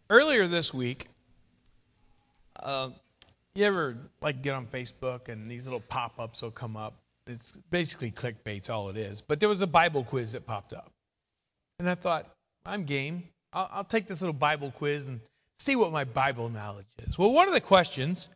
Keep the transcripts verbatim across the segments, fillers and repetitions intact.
Earlier this week, uh, you ever like get on Facebook and these little pop-ups will come up? It's basically clickbait's all it is. But there was a Bible quiz that popped up. And I thought, I'm game. I'll, I'll take this little Bible quiz and see what my Bible knowledge is. Well, one of the questions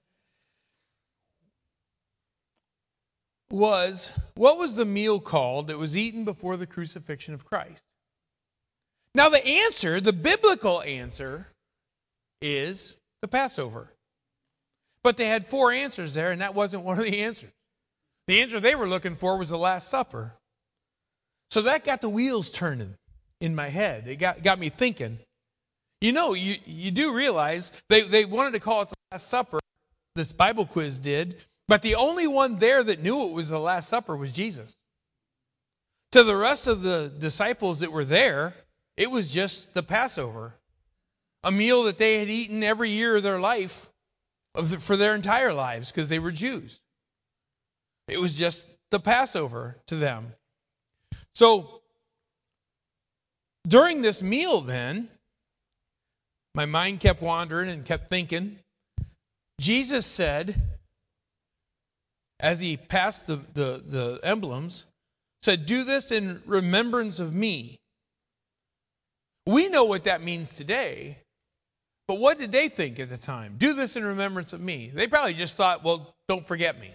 was, what was the meal called that was eaten before the crucifixion of Christ? Now the answer, the biblical answer, is the Passover. But they had four answers there, and that wasn't one of the answers. The answer they were looking for was the Last Supper. So that got the wheels turning in my head. It got, got me thinking. You know, you, you do realize they, they wanted to call it the Last Supper. This Bible quiz did. But the only one there that knew it was the Last Supper was Jesus. To the rest of the disciples that were there, it was just the Passover. A meal that they had eaten every year of their life of the, for their entire lives because they were Jews. It was just the Passover to them. So during this meal then, my mind kept wandering and kept thinking. Jesus said, as he passed the, the, the emblems, said, "Do this in remembrance of me." We know what that means today, but what did they think at the time? Do this in remembrance of me. They probably just thought, well, don't forget me.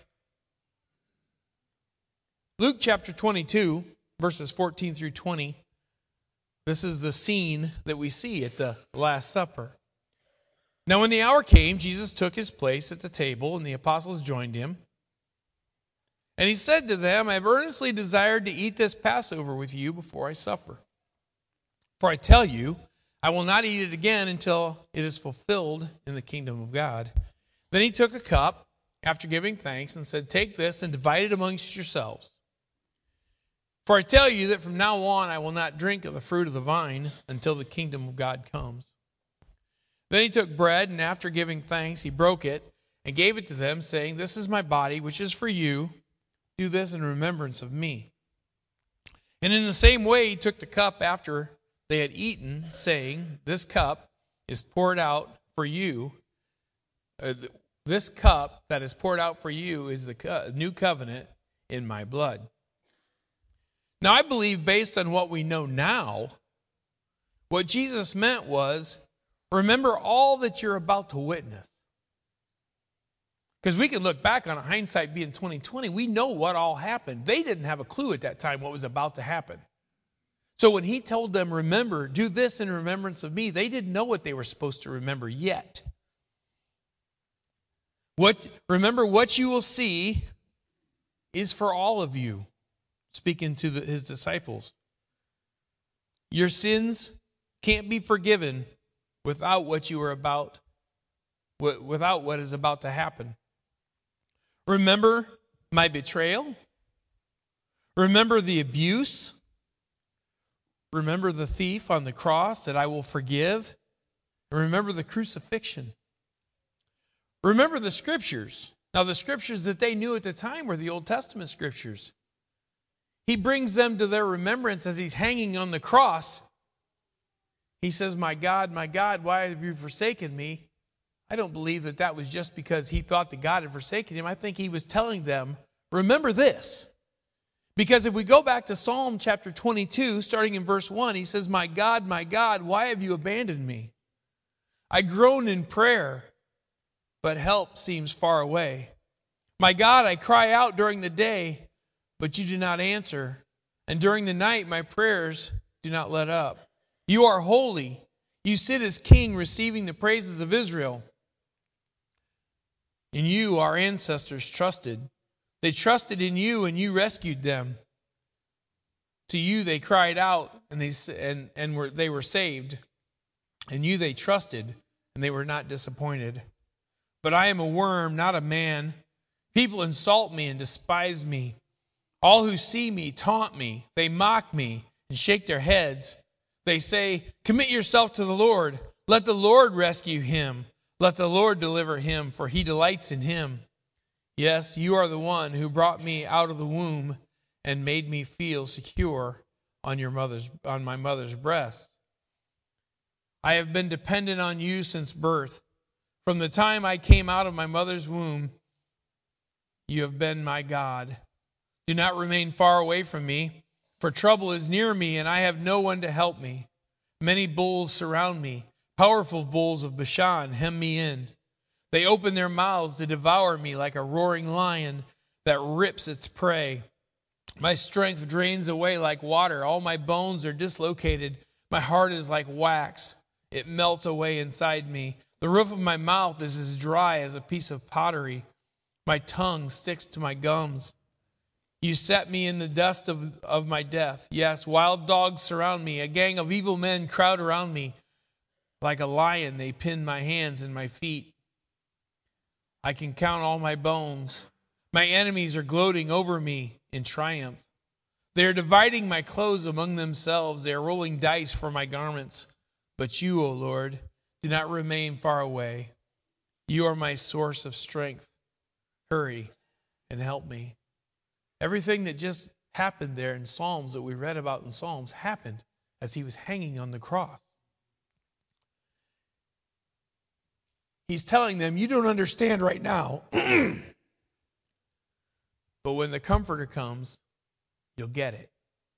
Luke chapter twenty-two, verses fourteen through twenty. This is the scene that we see at the Last Supper. Now when the hour came, Jesus took his place at the table, and the apostles joined him. And he said to them, "I have earnestly desired to eat this Passover with you before I suffer. For I tell you, I will not eat it again until it is fulfilled in the kingdom of God." Then he took a cup after giving thanks and said, "Take this and divide it amongst yourselves. For I tell you that from now on I will not drink of the fruit of the vine until the kingdom of God comes." Then he took bread, and after giving thanks, he broke it and gave it to them, saying, "This is my body, which is for you. Do this in remembrance of me." And in the same way he took the cup after they had eaten, saying, "This cup is poured out for you. Uh, this cup that is poured out for you is the co- new covenant in my blood." Now I believe, based on what we know now, what Jesus meant was, remember all that you're about to witness. Because we can look back on it, hindsight being twenty twenty, we know what all happened. They didn't have a clue at that time what was about to happen. So when he told them, remember, do this in remembrance of me, they didn't know what they were supposed to remember yet. What, remember, what you will see is for all of you, speaking to the, his disciples. Your sins can't be forgiven without what you are about, without what is about to happen. Remember my betrayal. Remember the abuse. Remember the thief on the cross that I will forgive. And remember the crucifixion. Remember the scriptures. Now the scriptures that they knew at the time were the Old Testament scriptures. He brings them to their remembrance as he's hanging on the cross. He says, "My God, my God, why have you forsaken me?" I don't believe that that was just because he thought that God had forsaken him. I think he was telling them, remember this. Because if we go back to Psalm chapter twenty-two, starting in verse one, he says, "My God, my God, why have you abandoned me? I groan in prayer, but help seems far away. My God, I cry out during the day, but you do not answer. And during the night, my prayers do not let up. You are holy. You sit as king, receiving the praises of Israel. In you, our ancestors trusted. They trusted in you, and you rescued them. To you they cried out, and they and, and were they were saved. In you they trusted, and they were not disappointed. But I am a worm, not a man. People insult me and despise me. All who see me taunt me. They mock me and shake their heads. They say, 'Commit yourself to the Lord. Let the Lord rescue him. Let the Lord deliver him, for he delights in him.' Yes, you are the one who brought me out of the womb and made me feel secure on your mother's on my mother's breast. I have been dependent on you since birth. From the time I came out of my mother's womb, you have been my God. Do not remain far away from me, for trouble is near me, and I have no one to help me. Many bulls surround me. Powerful bulls of Bashan hem me in. They open their mouths to devour me like a roaring lion that rips its prey. My strength drains away like water. All my bones are dislocated. My heart is like wax. It melts away inside me. The roof of my mouth is as dry as a piece of pottery. My tongue sticks to my gums. You set me in the dust of, of my death. Yes, wild dogs surround me. A gang of evil men crowd around me. Like a lion, they pin my hands and my feet. I can count all my bones. My enemies are gloating over me in triumph. They are dividing my clothes among themselves. They are rolling dice for my garments. But you, O Lord, do not remain far away. You are my source of strength. Hurry and help me. Everything that just happened there in Psalms that we read about in Psalms happened as he was hanging on the cross. He's telling them, you don't understand right now, but when the Comforter comes, you'll get it.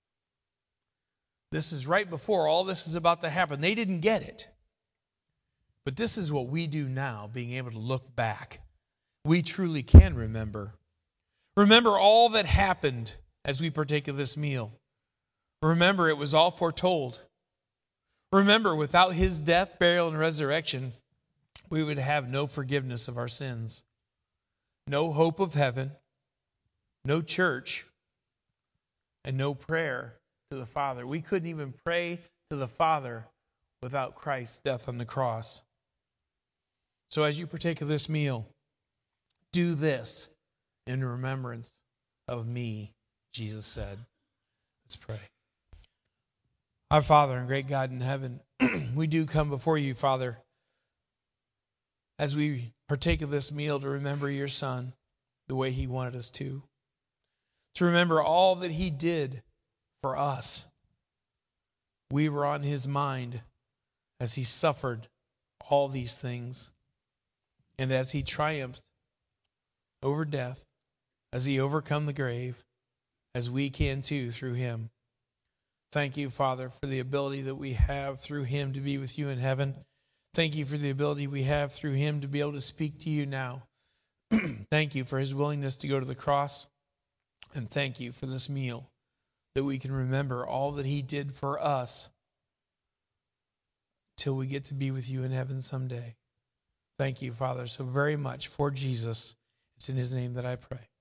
This is right before all this is about to happen. They didn't get it. But this is what we do now, being able to look back. We truly can remember. Remember all that happened as we partake of this meal. Remember, it was all foretold. Remember, without his death, burial, and resurrection, we would have no forgiveness of our sins, no hope of heaven, no church, and no prayer to the Father. We couldn't even pray to the Father without Christ's death on the cross. So as you partake of this meal, do this in remembrance of me, Jesus said. Let's pray. Our Father and great God in heaven, we do come before you, Father, as we partake of this meal to remember your Son the way he wanted us to. To remember all that he did for us. We were on his mind as he suffered all these things. And as he triumphed over death, as he overcome the grave, as we can too through him. Thank you, Father, for the ability that we have through him to be with you in heaven. Thank you for the ability we have through him to be able to speak to you now. Thank you for his willingness to go to the cross. And thank you for this meal that we can remember all that he did for us till we get to be with you in heaven someday. Thank you, Father, so very much for Jesus. It's in his name that I pray.